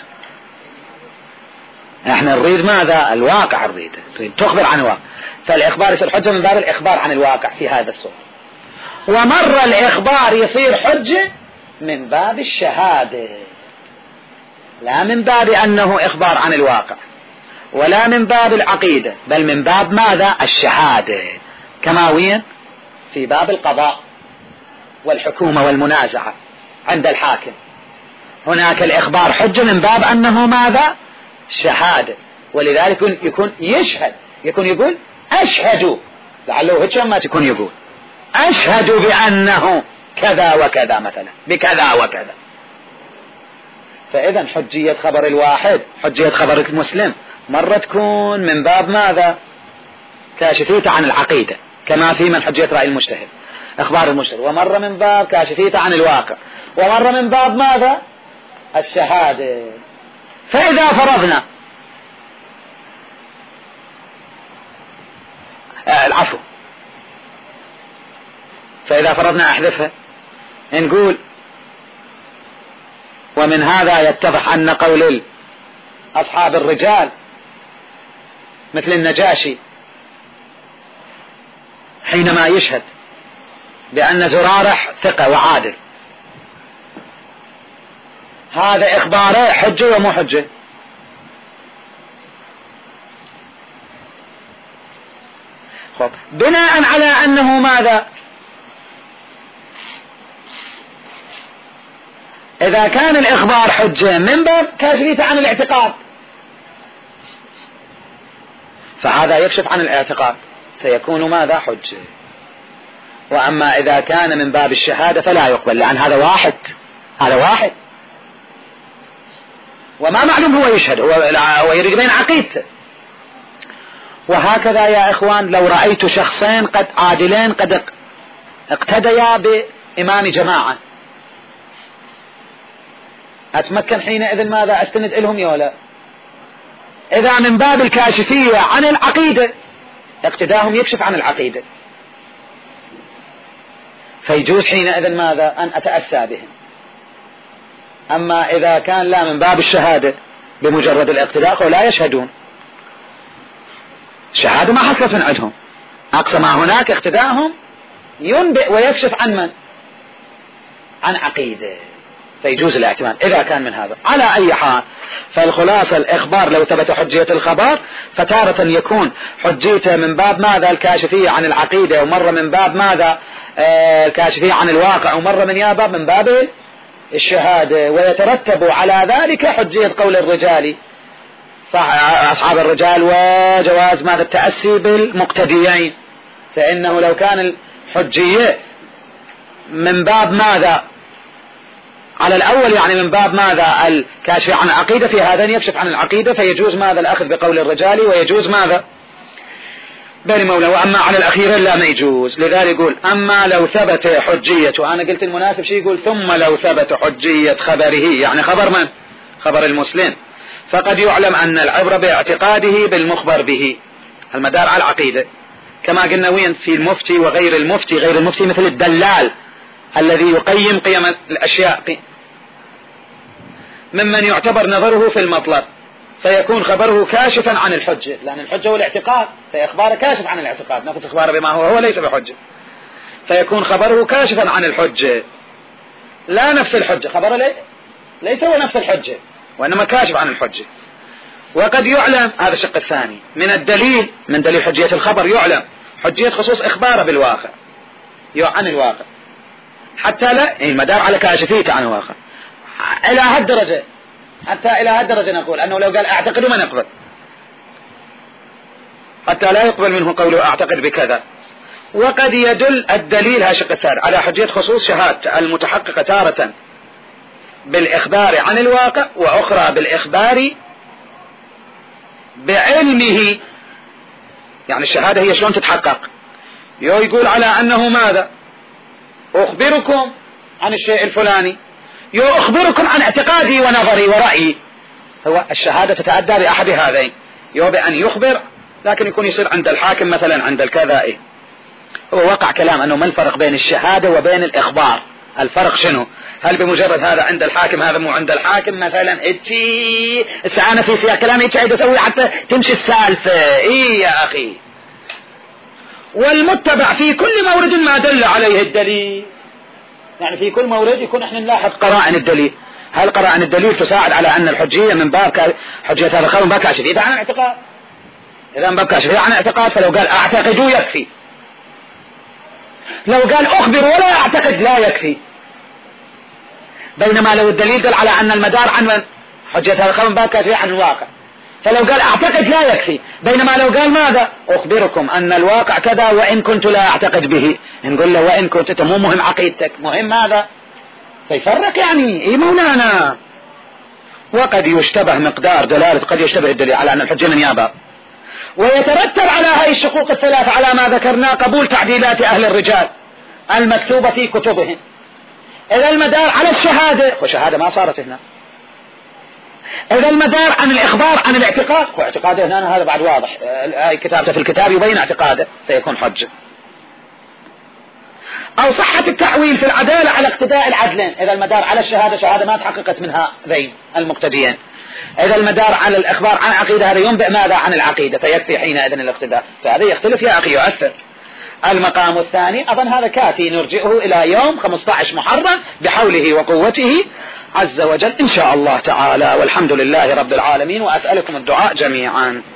احنا نريد ماذا؟ الواقع، نريد تخبر عن الواقع. فالإخبار يصير حجة من باب الإخبار عن الواقع في هذا الصورة. ومر الإخبار يصير حجة من باب الشهادة، لا من باب أنه إخبار عن الواقع، ولا من باب العقيدة، بل من باب ماذا؟ الشهادة. كما وين؟ في باب القضاء والحكومة والمنازعة عند الحاكم، هناك الإخبار حجة من باب أنه ماذا؟ شهادة. ولذلك يكون يشهد، يكون يقول أشهد، لعله هيك ما تكون يقول أشهد بأنه كذا وكذا مثلا بكذا وكذا. فإذا حجية خبر الواحد، حجية خبر المسلم، مرة تكون من باب ماذا؟ كاشفية عن العقيدة، كما في من حجية رأي المجتهد إخبار المجتهد، ومرة من باب كاشفية عن الواقع، ومرة من باب ماذا؟ الشهادة. فإذا فرضنا العفو، فإذا فرضنا أحذفها، نقول ومن هذا يتضح أن قول أصحاب الرجال مثل النجاشي حينما يشهد بأن زرارح ثقة وعادل، هذا إخباره حجة ومو حجة؟ خب، بناء على أنه ماذا؟ إذا كان الإخبار حجة من باب كاشفية عن الاعتقاد، فهذا يكشف عن الاعتقاد فيكون ماذا؟ حجة. وأما إذا كان من باب الشهادة فلا يقبل، لأن هذا واحد وما معلوم هو يشهد، هو يريد بين عقيدته. وهكذا يا إخوان، لو رأيت شخصين قد عادلين قد اقتديا بإمام جماعة، أتمكن حينئذ ماذا؟ أستند إلهم يا ولا؟ إذا من باب الكاشفية عن العقيدة اقتداهم يكشف عن العقيدة، فيجوز حينئذ ماذا؟ أن أتأسى بهم. أما إذا كان لا من باب الشهادة بمجرد الاقتداء ولا يشهدون، الشهادة ما حصلت من عندهم، أقصى ما هناك اقتداءهم ينبئ ويكشف عن من؟ عن عقيدة، فيجوز الاعتماد إذا كان من هذا. على أي حال، فالخلاصة الإخبار لو ثبت حجية الخبر فتارة يكون حجيته من باب ماذا؟ الكاشفية عن العقيدة، ومرة من باب ماذا؟ الكاشفية عن الواقع، ومرة من باب من باب الشهادة. ويترتب على ذلك حجية قول الرجال أصحاب الرجال وجواز ماذا؟ التأسي بالمقتديين، فإنه لو كان الحجية من باب ماذا؟ على الأول يعني من باب ماذا؟ الكاشف عن العقيدة، في هذين يكشف عن العقيدة فيجوز ماذا؟ الأخذ بقول الرجال، ويجوز ماذا؟ بني مولى. وأما على الأخير لا ما يجوز. لذلك يقول أما لو ثبت حجية، وأنا قلت المناسب شيء يقول ثم لو ثبت حجية خبره، يعني خبر من؟ خبر المسلم، فقد يعلم أن العبرة باعتقاده بالمخبر به، المدار على العقيدة، كما قلنا وين؟ في المفتي وغير المفتي. غير المفتي مثل الدلال الذي يقيم قيم الأشياء، ممن يعتبر نظره في المطلب، فيكون خبره كاشفا عن الحجة، لأن الحجة هو الاعتقاد، فإخباره كاشف عن الاعتقاد، نفس إخباره بما هو ليس بحجة، فيكون خبره كاشفا عن الحجة. لا نفس الحجة، خبر ليس هو نفس الحجة وإنما كاشف عن الحجة. وقد يعلم، هذا الشق الثاني من الدليل، من دليل حجية الخبر يعلم حجية خصوص إخباره بالواقع عن الواقع، حتى لا المدار على كاشفيته عن الواقع إلى هالدرجة، حتى إلى هالدرجة نقول أنه لو قال أعتقد ما نقبل، حتى لا يقبل منه قوله أعتقد بكذا. وقد يدل الدليل هاشق الثاني على حجية خصوص شهادة المتحققة تارة بالإخبار عن الواقع، وأخرى بالإخبار بعلمه. يعني الشهادة هي شلون تتحقق؟ يقول على أنه ماذا؟ أخبركم عن الشيء الفلاني، أخبركم عن اعتقادي ونظري ورأيي. هو الشهادة تتأدى بأحد هذين، بأن يخبر لكن يكون يصير عند الحاكم مثلا عند الكذا. هو وقع كلام أنه ما الفرق بين الشهادة وبين الإخبار؟ الفرق شنو؟ هل بمجرد هذا عند الحاكم هذا مو عند الحاكم مثلا؟ أنا في سياق كلامي قاعد أسوي حتى تمشي السالفة. يا أخي، والمتبع في كل مورد ما دل عليه الدليل. يعني في كل مورد يكون احنا نلاحظ قرائن الدليل. هل قرائن الدليل تساعد على أن الحجية من باب حجية هذا الخبر من باب كاشفية عن الاعتقاد؟ إذا من باب كاشفية عن الاعتقاد فلو قال أعتقد يكفي، لو قال أخبر ولا أعتقد لا يكفي. بينما لو الدليل دل على أن المدار عن حجة هذا الخبر من باب كاشفية عن الواقع، فلو قال أعتقد لا يكفي. بينما لو قال ماذا؟ أخبركم أن الواقع كذا وإن كنت لا أعتقد به، نقول له وإن كنت مو مهم عقيدتك، مهم ماذا؟ فيفرق يعني مولانا. وقد يشتبه مقدار دلالة، قد يشتبه الدليل على أن الحجة من يابا، ويترتب على هذه الشقوق الثلاثة على ما ذكرناه قبول تعديلات أهل الرجال المكتوبة في كتبهم. إذا المدار على الشهادة، وشهادة ما صارت هنا. إذا المدار عن الإخبار عن الاعتقاد، واعتقاده هنا هذا بعد واضح، كتابته في الكتاب يبين اعتقاده فيكون حجة. أو صحة التعويل في العدالة على اقتداء العدلين. إذا المدار على الشهادة، شهادة ما تحققت منها ذين المقتديين. إذا المدار على الإخبار عن عقيدة، هذا ينبئ ماذا عن العقيدة، فيكفي حينئذ الاقتداء. فهذا يختلف يا أخي، يؤثر. المقام الثاني أظن هذا كافي، نرجئه إلى يوم 15 محرم بحوله وقوته عز وجل إن شاء الله تعالى. والحمد لله رب العالمين، وأسألكم الدعاء جميعا.